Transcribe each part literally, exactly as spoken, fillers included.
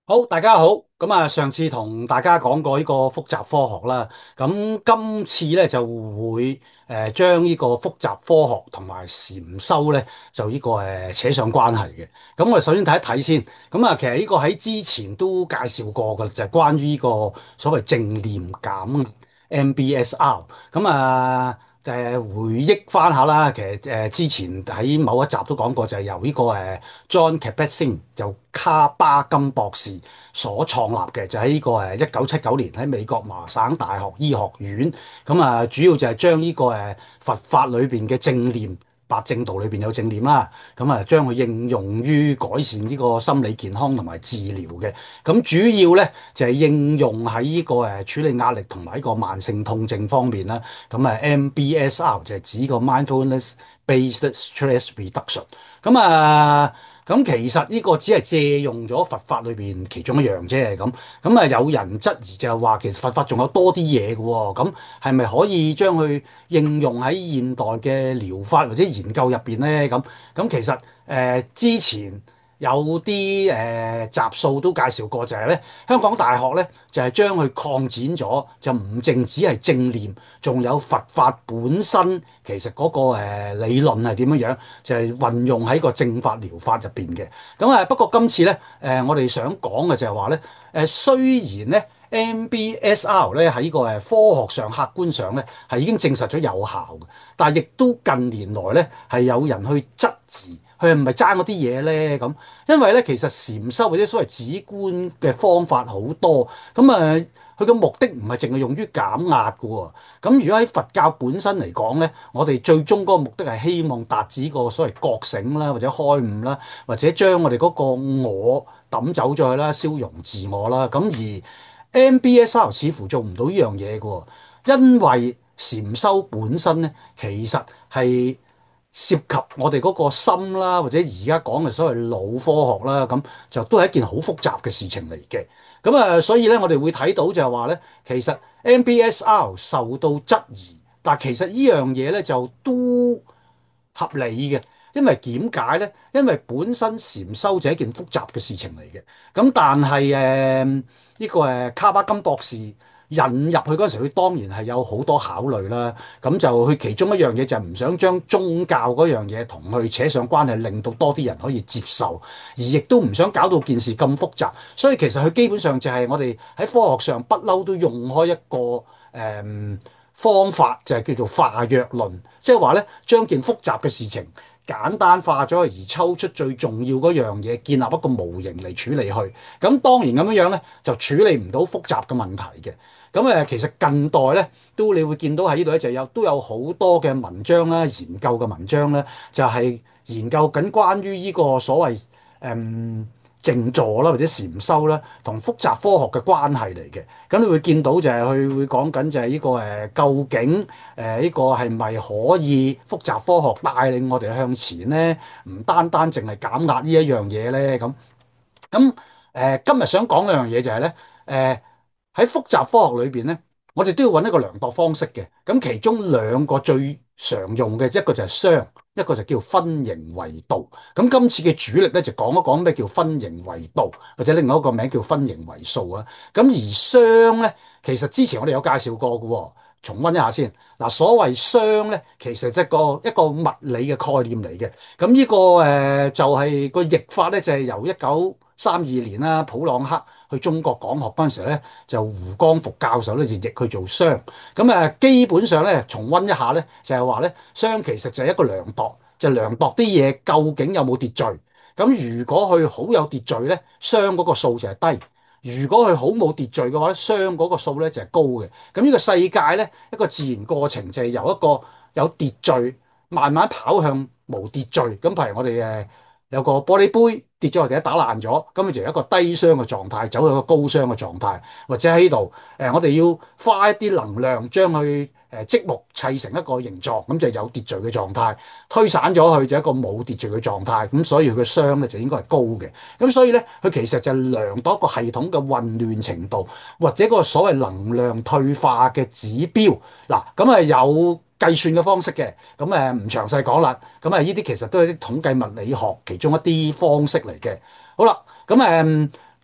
好，大家好。咁啊，上次同大家講過呢個複雜科學啦，咁今次咧就會誒將呢個複雜科學同埋禪修咧就呢個誒扯上關係嘅。咁我哋首先睇一睇先。咁啊，其實呢個喺之前都介紹過㗎，就係關於呢個所謂正念減 M B S R。咁啊。誒回憶翻下啦，其實誒之前喺某一集都講過，就係由呢個誒 John Kabat-Zinn 就卡巴金博士所創立嘅，就喺呢個誒一九七九年喺美國麻省大學醫學院。咁啊，主要就係將呢個誒佛法裏邊嘅正念。八正道裏邊有正念啦，咁啊將佢應用於改善呢個心理健康同埋治療嘅。咁主要咧就係、是、應用喺呢個誒處理壓力同埋呢個慢性痛症方面啦。咁啊 M B S R 就係指個 mindfulness based stress reduction。咁啊咁其實呢個只係借用咗佛法裏邊其中一樣啫。咁咁啊有人質疑就係話其實佛法仲有多啲嘢嘅喎。咁係咪可以將佢應用喺現代嘅療法或者研究入邊咧？咁咁其實誒、呃、之前有啲誒、呃、集數都介紹過，就係咧香港大學咧就係、是、將佢擴展咗，就唔淨止係正念，仲有佛法本身其實嗰、那個、呃、理論係點樣樣，就係、是、運用喺個正法療法入邊嘅。咁啊不過今次咧誒、呃、我哋想講嘅就係話咧誒雖然咧。M B S R 咧喺個誒科學上、客觀上咧係已經證實咗有效嘅，但係亦都近年來咧係有人去質疑佢係唔係爭嗰啲嘢咧咁，因為咧其實禪修或者所謂止觀嘅方法好多，咁啊佢嘅目的唔係淨係用於減壓嘅喎，咁如果喺佛教本身嚟講咧，我哋最終嗰個目的係希望達至個所謂覺醒啦，或者開悟啦，或者將我哋嗰個我抌走咗去啦，消融自我啦，咁而 M B S R 似乎做唔到呢樣嘢嘅喎，因為禪修本身咧，其實係涉及我哋嗰個心啦，或者而家講嘅所謂腦科學啦，咁就都係一件好複雜嘅事情嚟嘅。咁啊，所以咧，我哋會睇到就係話咧，其實 M B S R 受到質疑，但其實呢樣嘢咧就都合理嘅，因為點解咧？因為本身禪修就係一件複雜嘅事情嚟嘅。咁但係誒呢個誒卡巴金博士引入去嗰陣時，佢當然係有好多考慮啦。咁就佢其中一樣嘢就係唔想將宗教嗰樣嘢同佢扯上關係，令到多啲人可以接受，而亦都唔想搞到件事咁複雜。所以其實佢基本上就係我哋喺科學上不嬲都用開一個誒。嗯方法就係叫做化約論，即係話咧將件複雜嘅事情簡單化咗，而抽出最重要嗰樣嘢，建立一個模型嚟處理去。咁當然咁樣樣咧就處理唔到複雜嘅問題嘅。咁誒其實近代咧都你會見到喺呢度咧就有都有好多嘅文章啦、研究嘅文章咧，就係研究緊關於呢個所謂誒。嗯靜坐啦，或者禪修啦，同複雜科學嘅關係嚟嘅。咁你會見到就係佢會講緊就係呢個誒，究竟誒呢個係咪可以複雜科學帶領我哋向前咧？唔單單淨係減壓呢一樣嘢咧。咁咁誒，今日想講一樣嘢就係咧誒喺複雜科學裏邊咧，我哋都要揾一個量度方式嘅。咁其中兩個最常用嘅一個就係熵，一個就叫分形維度。咁今次嘅主力咧就講一講咩叫分形維度，或者另外一個名叫分形維數啊。咁而熵咧，其實之前我哋有介紹過嘅喎，重溫一下先。嗱，所謂熵咧，其實即係個一個物理嘅概念嚟嘅。咁呢個誒就係個譯法咧，就係由一九三二年啦，普朗克去中國講學嗰陣時咧，就胡光復教授咧就譯佢做熵。咁誒基本上咧，重溫一下咧，就係話咧，熵其實就係一個量度，就量度啲嘢究竟有冇秩序。咁如果佢好有秩序咧，熵嗰個數就係低；如果佢好冇秩序嘅話咧，熵嗰個數咧就係高嘅。咁呢個世界咧，一個自然過程就係由一個有秩序慢慢跑向無秩序。咁譬如我哋誒有個玻璃杯跌咗落地，打爛咗，咁佢就有一個低熵嘅狀態，走去一個高熵嘅狀態，或者喺度誒，我哋要花一啲能量將佢誒積木砌成一個形狀，咁就有秩序嘅狀態；推散咗佢就一個冇秩序嘅狀態。咁所以佢嘅熵咧就應該係高嘅。咁所以咧，佢其實就量度一個系統嘅混亂程度，或者個所謂能量退化嘅指標。嗱，咁啊有計算嘅方式嘅，咁誒唔詳細講啦。咁啊，呢啲其實都係啲統計物理學其中一啲方式嚟嘅。好啦，咁誒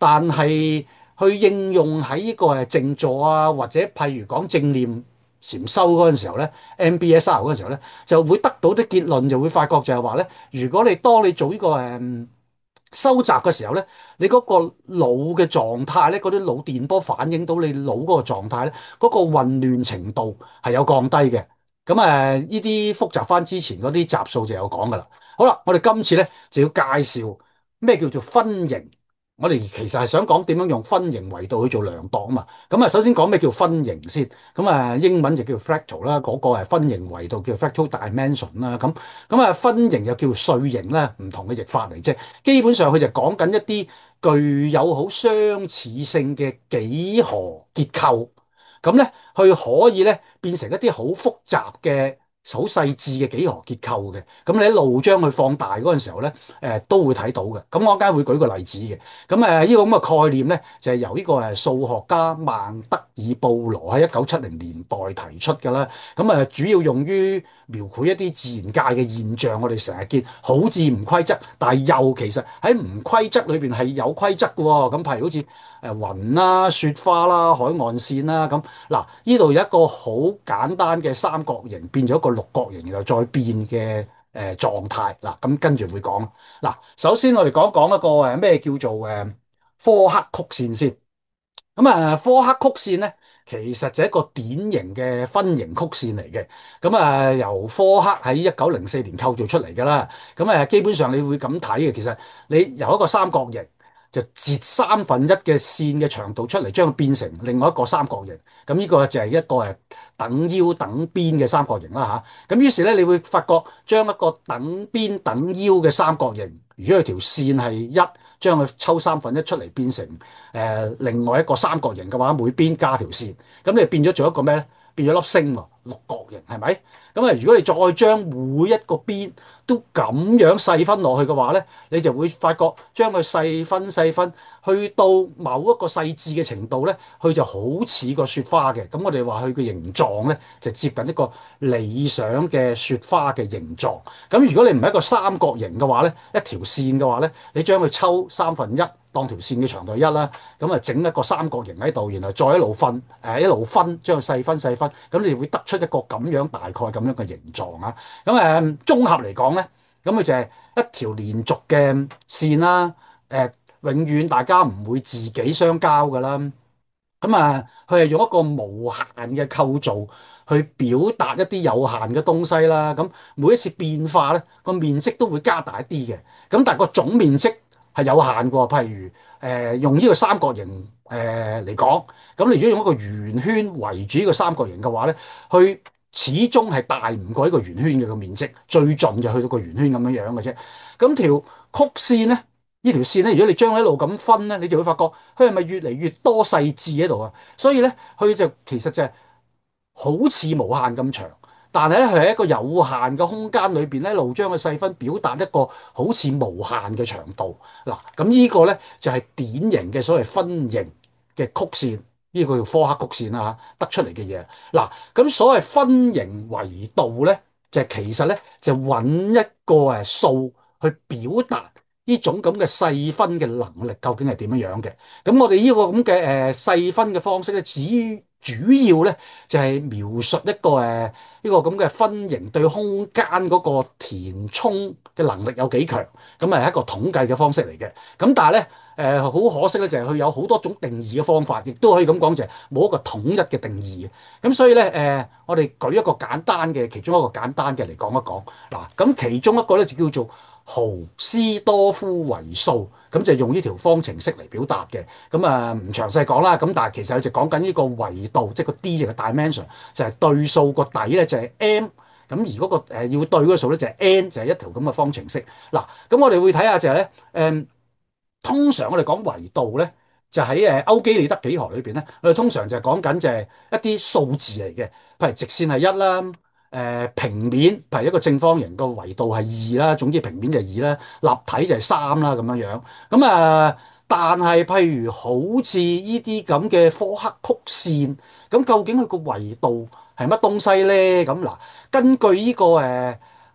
但係去應用喺呢個誒靜坐啊，或者譬如講正念禪修嗰陣時候咧，M B S R 嗰陣時候咧，就會得到啲結論，就會發覺就係話咧，如果你當你做呢個誒收集嘅時候咧，你嗰個腦嘅狀態咧，嗰啲腦電波反映到你腦嗰個狀態咧，嗰個混亂程度係有降低嘅。咁誒，呢啲複習翻之前嗰啲集數就有講噶啦。好啦，我哋今次咧就要介紹咩叫做分型。我哋其實係想講點樣用分型維度去做量度啊嘛。咁啊，首先講咩叫分型先。咁啊，英文就叫 fractal 啦，嗰個係分型維度叫 fractal dimension 啦。咁咁啊，分型又叫碎型啦，唔同嘅譯法嚟啫。基本上佢就講緊一啲具有好相似性嘅幾何結構。咁咧，佢可以咧變成一啲好複雜嘅、好細緻嘅幾何結構嘅。咁你一路將佢放大嗰陣時候咧，誒、呃、都會睇到嘅。咁我陣間會舉個例子嘅。咁誒呢個咁嘅概念咧，就係、是、由呢個誒數學家孟德爾布羅喺一九七零年代提出嘅啦。咁誒主要用於描繪一啲自然界嘅現象。我哋成日見好似唔規則，但係又其實喺唔規則裏邊係有規則嘅喎。咁譬如好似誒雲啦、雪花啦、海岸線啦，咁嗱，呢度有一個好簡單嘅三角形變咗一個六角形，然後再變嘅誒狀態。嗱，咁跟住會講。嗱，首先我哋講講一個誒咩叫做誒科克曲線先。咁啊，科克曲線咧，其實就係一個典型嘅分形曲線嚟嘅。咁啊，由科克喺一九零四年構造出嚟㗎啦。咁誒，基本上你會咁睇嘅。其實你由一個三角形就截三分一嘅線嘅長度出嚟，將佢變成另外一個三角形。咁呢個就係一個誒等腰等邊嘅三角形啦嚇。咁於是咧，你會發覺將一個等邊等腰嘅三角形，如果佢條線係一，將佢抽三分一出嚟變成誒、呃、另外一個三角形嘅話，每邊加條線，咁你變咗做一個咩咧？變咗粒星喎，六角形係咪？咁啊，如果你再將每一個邊都咁樣細分落去嘅話咧，你就會發覺將佢細分細分，去到某一個細緻嘅程度咧，佢就好似個雪花嘅。咁我哋話佢嘅形狀咧，就接近一個理想嘅雪花嘅形狀。咁如果你唔係一個三角形嘅話咧，一條線嘅話咧，你將佢抽三分一當條線嘅長度一啦，咁啊整一個三角形喺度，然後再一路分，誒、呃、一路分，將佢細分細分，咁你會得出一個咁樣大概咁樣嘅形狀啊。咁誒、呃、綜合嚟講咧，咁佢就係一條連續嘅線啦，誒、呃、永遠大家唔會自己相交噶啦。咁啊，佢係用一個無限嘅構造去表達一啲有限嘅東西啦。咁每一次變化咧，個面積都會加大一啲嘅。咁但係個總面積係有限嘅喎。譬如誒、呃、用呢個三角形誒嚟講，咁你如果用一個圓圈圍住呢個三角形嘅話咧，佢始終係大唔過一個圓圈嘅個面積，最盡就去到個圓圈咁樣樣嘅啫。咁條曲線咧。呢條線咧，如果你將佢一路咁分咧，你就會發覺佢係咪越嚟越多細緻喺度啊？所以咧，佢就其實就係好似無限咁長，但係咧佢喺一個有限嘅空間裏邊咧，一路將佢細分，表達一個好似無限嘅長度。嗱，咁呢個咧就係典型嘅所謂分形嘅曲線，呢個叫科克曲線啦嚇，得出嚟嘅嘢。嗱，咁所謂分形維度咧，就係其實咧就揾一個誒數去表達。呢種咁嘅細分嘅能力究竟係點樣樣嘅？咁我哋呢個咁嘅誒細分嘅方式咧，主主要咧就係描述一個誒呢個咁嘅分形對空間嗰個填充嘅能力有幾強，咁係一個統計嘅方式嚟嘅。咁但係咧誒好可惜咧，就係佢有好多種定義嘅方法，亦都可以咁講，就係冇一個統一嘅定義嘅。咁所以咧誒，我哋舉一個簡單嘅其中一個簡單嘅嚟講一講嗱。咁其中一個咧就叫做豪斯多夫維數，咁就用呢條方程式嚟表達嘅。咁啊唔詳細講啦。咁但係其實佢就講緊呢個維度，即係個 D 就係 dimension，就係對數個底咧就係 m。咁而嗰個誒要對嗰個數咧就係 n，就係一條咁嘅方程式。嗱，咁我哋會睇下就係咧誒，通常我哋講維度咧，就喺誒歐幾里得幾何裏邊咧，我哋通常就係講緊就係一啲數字嚟嘅，譬如直線係一啦。誒、呃、平面，譬如一個正方形個維度係二啦，總之平面就係二啦，立體就係三啦咁樣樣。咁啊、呃，但係譬如好似呢啲咁嘅科克曲線，咁究竟佢個維度係乜東西咧？咁嗱，根據呢、這個誒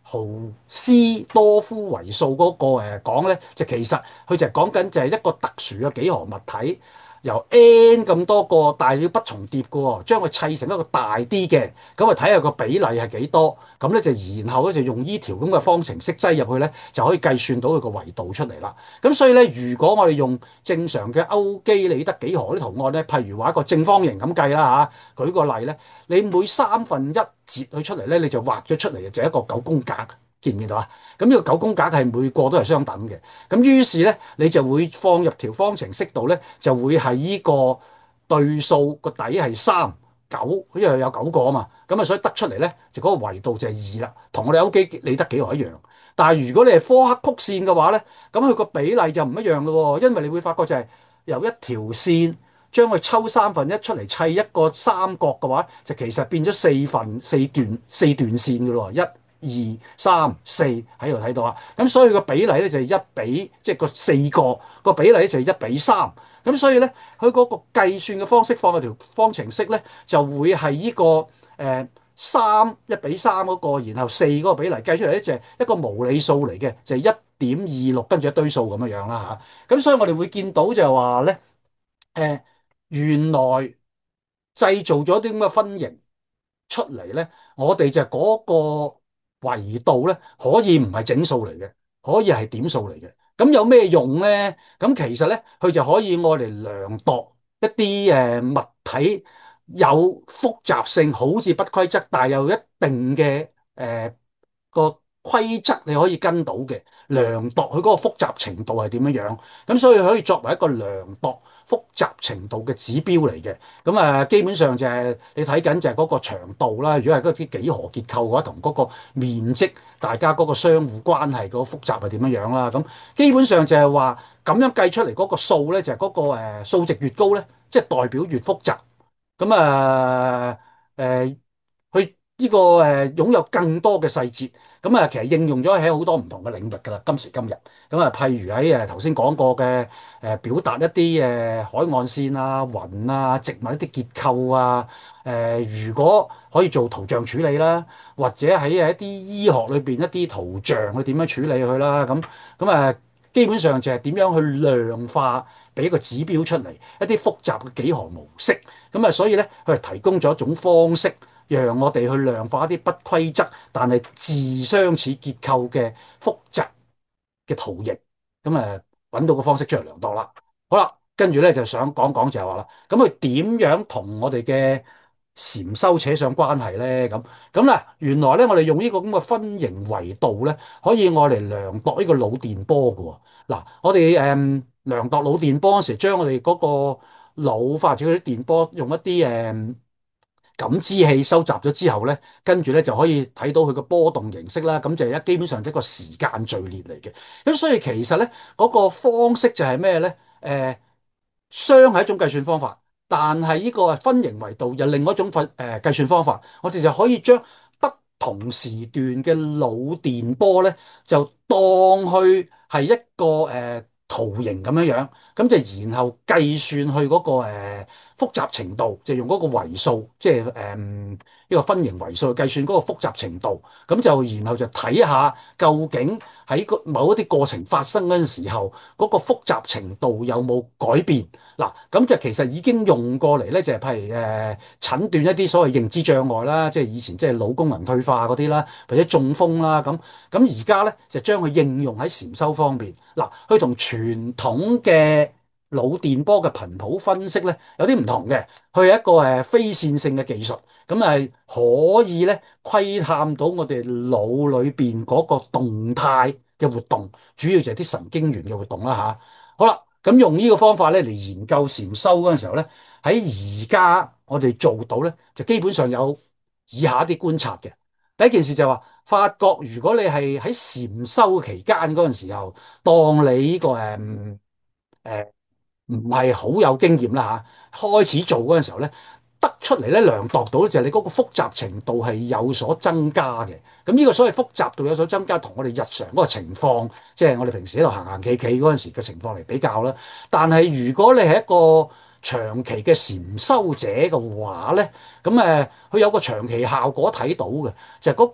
豪斯多夫維數嗰個誒講咧，就其實佢就係講緊就係一個特殊嘅幾何物體，由 n 咁多個，但係要不重疊嘅喎，將佢砌成一個大啲嘅，咁啊睇下個比例係幾多，咁咧就然後咧就用呢條咁嘅方程式擠入去咧，就可以計算到佢個維度出嚟啦。咁所以咧，如果我哋用正常嘅歐幾里得幾何啲圖案咧，譬如話一個正方形咁計啦嚇，舉個例咧，你每三分一截佢出嚟咧，你就畫咗出嚟就係一個九宮格。見唔見到啊？咁呢個九宮格係每個都係相等嘅。咁於是咧，你就會放入條方程式度咧，就會係呢個對數個底係三九，因為有九個啊嘛。咁啊，所以得出嚟咧，就嗰個維度就係二啦，同我哋歐幾里得幾何一樣。但係如果你係科克曲線嘅話咧，咁佢個比例就唔一樣咯喎，因為你會發覺就係由一條線將佢抽三分一出嚟砌一個三角嘅話，就其實變咗四分四段四段線嘅咯，一、二、三、四喺度睇到啊。咁所以個比例咧就係一比，即係個四個個比例咧就係一比三。咁所以咧，佢嗰個計算嘅方式放喺條方程式咧，就會係呢個誒三一比三嗰個，然後四嗰個比例計出嚟咧就係一個無理數嚟嘅，就係一點二六跟住一堆數咁樣樣啦嚇。咁所以我哋會見到就係話咧，誒原來製造咗啲咁嘅分型出嚟咧，我哋就嗰個維度咧，可以唔係整數嚟嘅，可以係點數嚟嘅。咁有咩用咧？咁其實咧，佢就可以愛嚟量度一啲誒物體有複雜性，好似不規則，但係有一定嘅誒個規則你可以跟到嘅，量度佢嗰個複雜程度係點樣樣。咁所以可以作為一個量度複雜程度嘅指標嚟嘅。咁啊，基本上就係你睇緊就係嗰個長度啦。如果係嗰啲幾何結構嘅話，同嗰個面積，大家嗰個相互關係嗰個複雜係點樣樣啦。咁基本上就係話咁樣計出嚟嗰個數咧，就係嗰個誒數值越高咧，即係代表越複雜。咁啊誒，佢呢個誒擁有更多嘅細節。咁啊，其實應用咗喺好多唔同嘅領域㗎啦。今時今日，咁啊，譬如喺誒頭先講過嘅誒表達一啲誒海岸線啊、雲啊、植物一啲結構啊，誒如果可以做圖像處理啦，或者喺誒一啲醫學裏邊一啲圖像去點樣處理佢啦，咁咁啊，基本上就係點樣去量化，俾一個指標出嚟，一啲複雜嘅幾何模式。咁啊，所以咧，佢係提供咗一種方式，讓我哋去量化一啲不規則但係自相似結構嘅複雜嘅圖形。咁誒揾到個方式出嚟量度啦。好啦，跟住咧就想講講就係話啦，咁佢點樣同我哋嘅禪修扯上關係咧？咁咁嗱，原來咧我哋用呢個咁嘅分形維度咧，可以愛嚟量度呢個腦電波嘅喎。嗱，我哋誒、嗯、量度腦電波嗰時，將我哋嗰個腦發出嗰啲電波，用一啲誒、嗯、感知器收集咗之後咧，跟住咧就可以睇到佢個波動形式啦。咁就係一基本上一個時間序列嚟嘅。咁所以其實咧嗰、嗰個方式就係咩咧？誒、呃，熵係一種計算方法，但係呢個分形維度又另外一種分誒、呃、計算方法。我哋就可以將不同時段嘅腦電波咧，就當去係一個誒、呃、圖形咁樣樣，咁就然後計算去嗰、嗰個誒、呃、複雜程度，就用嗰個維數，即係誒呢個分形維數去計算嗰個複雜程度，咁就然後就睇下究竟喺個某一啲過程發生嗰陣時候，嗰、嗰個複雜程度有冇改變？嗱，咁就其實已經用過嚟咧，就係譬如誒、呃、診斷一啲所謂認知障礙啦，即係以前即係腦功能退化嗰啲啦，或者中風啦，咁咁而家咧就將佢應用喺禪修方面。嗱，佢同傳統嘅腦電波嘅頻譜分析咧有啲唔同嘅，佢係一個誒非線性嘅技術，咁係可以咧窺探到我哋腦裏邊嗰個動態嘅活動，主要就係啲神經元嘅活動啦嚇。好啦。咁用呢個方法咧嚟研究禪修嗰陣時候咧，喺而家我哋做到咧，就基本上有以下一啲觀察嘅。第一件事就係話，發覺如果你係喺禪修期間嗰陣時候，當你呢、這個誒誒唔係好有經驗啦嚇，開始做嗰陣時候咧，得出嚟咧量度到咧就係你嗰個複雜程度係有所增加嘅。咁呢個所謂複雜度有所增加，同我哋日常嗰個情況，即係我哋平時喺度行行企企嗰陣時嘅情況嚟比較啦。但係如果你係一個長期嘅禪修者嘅話咧，咁誒佢有個長期效果睇到嘅，就係嗰個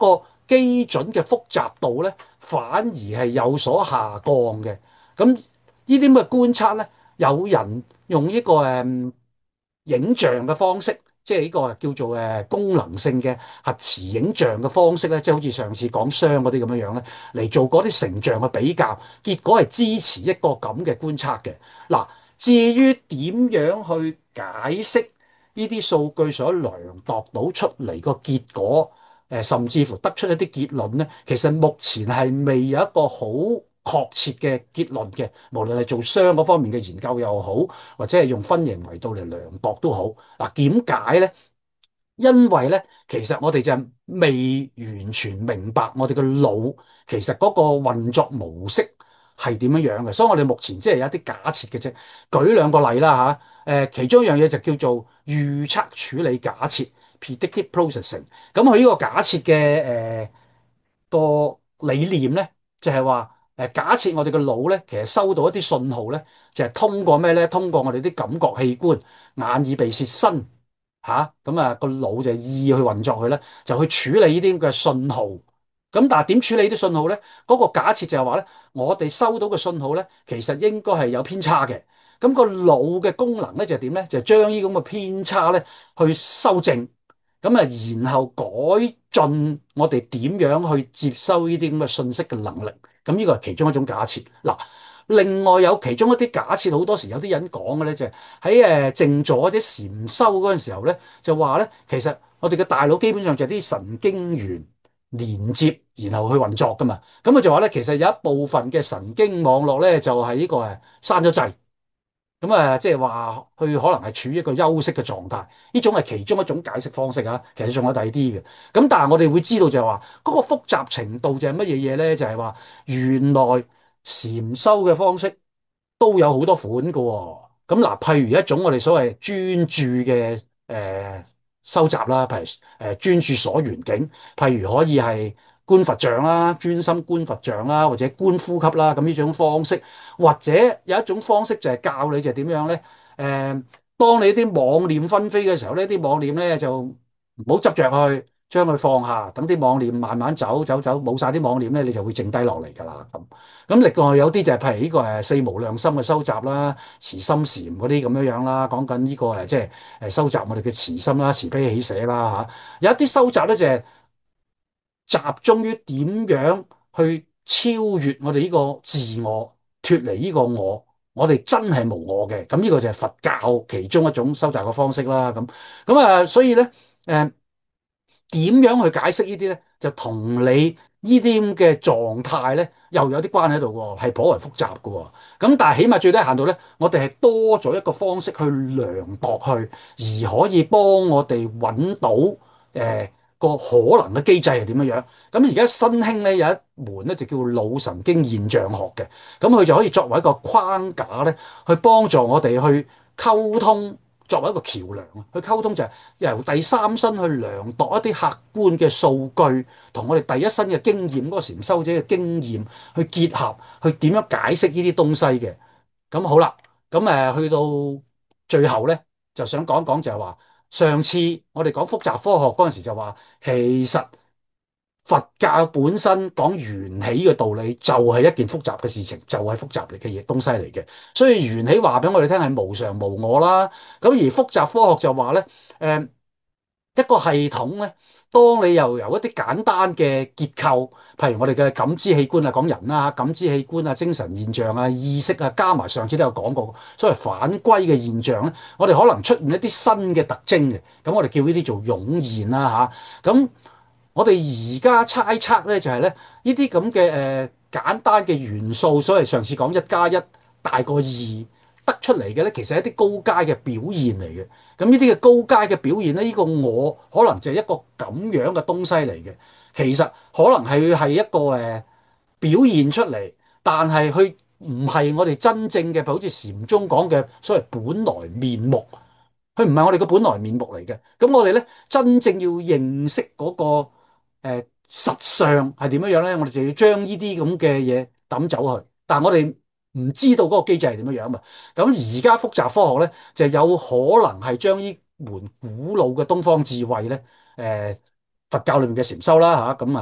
基準嘅複雜度咧，反而係有所下降嘅。咁呢啲咁嘅觀察咧，有人用呢個誒影像嘅方式，即係呢個叫做誒功能性嘅核磁影像嘅方式咧，即係好似上次講熵嗰啲咁樣樣咧，嚟做嗰啲成像嘅比較，結果係支持一個咁嘅觀察嘅。嗱，至於點樣去解釋呢啲數據所量度到出嚟個結果，誒甚至乎得出一啲結論咧，其實目前係未有一個好確切嘅結論嘅，無論係做熵嗰方面嘅研究又好，或者係用分型維度嚟量度都好。嗱，點解咧？因為咧，其實我哋就未完全明白我哋嘅腦其實嗰個運作模式係點樣樣嘅，所以我哋目前只係有一啲假設嘅啫。舉兩個例啦嚇，誒其中一樣嘢就叫做預測處理假設 （predictive processing）。咁佢呢個假設嘅誒個理念咧，就係話誒假設我哋嘅腦咧，其實收到一啲信號咧，就係通過咩咧？通過我哋啲感覺器官眼耳鼻舌身。吓，咁啊個腦就意去運作佢咧，就去處理呢啲咁嘅信號。咁但係點處理啲信號咧？嗰個假設就係話咧，我哋收到嘅信號咧，其實應該係有偏差嘅。咁個腦嘅功能咧就係點咧？就係將呢啲咁嘅偏差咧去修正。咁啊，然後改進我哋點樣去接收呢啲咁嘅信息嘅能力。咁呢個係其中一種假設。嗱，另外有其中一啲假設，好多時有啲人講嘅咧，就係喺誒靜坐或者禪修嗰陣時候咧，就話咧，其實我哋嘅大腦基本上就係啲神經元連接，然後去運作噶嘛。咁佢就話咧，其實有一部分嘅神經網絡咧，就係呢個誒閂咗掣。咁啊，即係話佢可能係處於一個休息嘅狀態，呢種係其中一種解釋方式啊。其實仲有第二啲嘅。咁但係我哋會知道就係話，嗰個複雜程度就係乜嘢嘢咧？就係話原來禪修嘅方式都有好多款㗎喎。咁嗱，譬如一種我哋所謂專注嘅誒修習啦，譬如誒專注所緣境，譬如可以係觀佛像啦，專心觀佛像啦，或者觀呼吸啦，咁呢種方式。或者有一種方式就係教你就係點樣咧？誒、呃，當你啲妄念紛飛嘅時候咧，啲妄念咧就唔好執着去，將佢放下，等啲妄念慢慢走走走，冇晒啲妄念咧，你就會靜低落嚟㗎啦。咁咁另外有啲就係譬如呢個誒四無量心嘅修習啦，慈心禪嗰啲咁樣樣啦，講緊呢個誒即係誒修習我哋嘅慈心啦、慈悲喜捨啦嚇。有一啲修習咧就係、是。集中於點樣去超越我哋呢個自我，脫離呢個我，我哋真係無我嘅。咁呢個就係佛教其中一種修習嘅方式啦。咁咁啊，所以咧，誒點樣去解釋呢啲咧，就同你呢啲咁嘅狀態咧，又有啲關係喺度喎，係頗為複雜嘅喎。咁但係起碼最低限度咧，我哋係多咗一個方式去量度去，而可以幫我哋揾到誒。呃個可能嘅機制係點樣樣？咁而家新興咧有一門咧就叫腦神經現象學嘅，咁佢就可以作為一個框架咧，去幫助我哋去溝通，作為一個橋梁去溝通就係由第三身去量度一啲客觀嘅數據，同我哋第一身嘅經驗嗰個禪修者嘅經驗去結合，去點樣解釋呢啲東西嘅。咁好啦，咁誒去到最後咧，就想講講就係話，上次我哋講複雜科學嗰陣時就話，其實佛教本身講緣起嘅道理就係一件複雜嘅事情，就係複雜嚟嘅嘢東西嚟嘅。所以緣起話俾我哋聽係無常無我啦。咁而複雜科學就話咧，誒一個系統咧，當你又由一啲簡單嘅結構，譬如我哋嘅感知器官啊，講人啦，感知器官啊、精神現象啊、意識啊，加埋上次都有講過，所謂反歸嘅現象咧，我哋可能出現一啲新嘅特徵嘅，咁我哋叫呢啲做湧現啦嚇。咁我哋而家猜測咧，就係咧呢啲咁嘅誒簡單嘅元素，所謂上次講一加一大過二得出嚟嘅咧，其實係一啲高階嘅表現嚟嘅。咁呢啲嘅高階嘅表現咧，呢個我可能就係一個咁樣嘅東西嚟嘅。其實可能係係一個誒表現出嚟，但係佢唔係我哋真正嘅，好似禪宗講嘅所謂本來面目。佢唔係我哋嘅本來面目嚟嘅。咁我哋咧真正要認識嗰個誒實相係點樣樣咧，我哋就要將呢啲咁嘅嘢抌走去。但係我哋唔知道嗰個機制係點樣樣嘛。咁而家複雜科學咧就有可能係將呢門古老嘅東方智慧咧，誒佛教裏面嘅禪修啦嚇，咁誒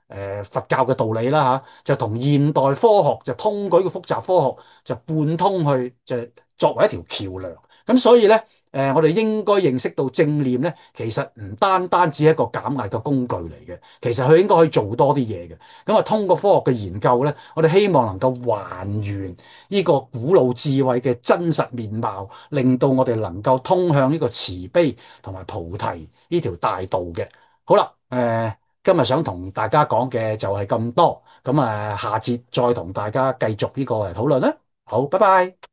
誒佛教嘅道理啦嚇，就同現代科學就通過呢個複雜科學就貫通去，就作為一條橋梁。咁所以咧，誒我哋應該認識到正念咧，其實唔單單只係一個減壓嘅工具嚟嘅，其實佢應該可以做多啲嘢嘅。咁啊，通過科學嘅研究咧，我哋希望能夠還原呢個古老智慧嘅真實面貌，令到我哋能夠通向呢個慈悲同埋菩提呢條大道嘅。好啦，誒、呃、今日想同大家講嘅就係咁多，咁啊下節再同大家繼續呢個討論啦。好，拜拜。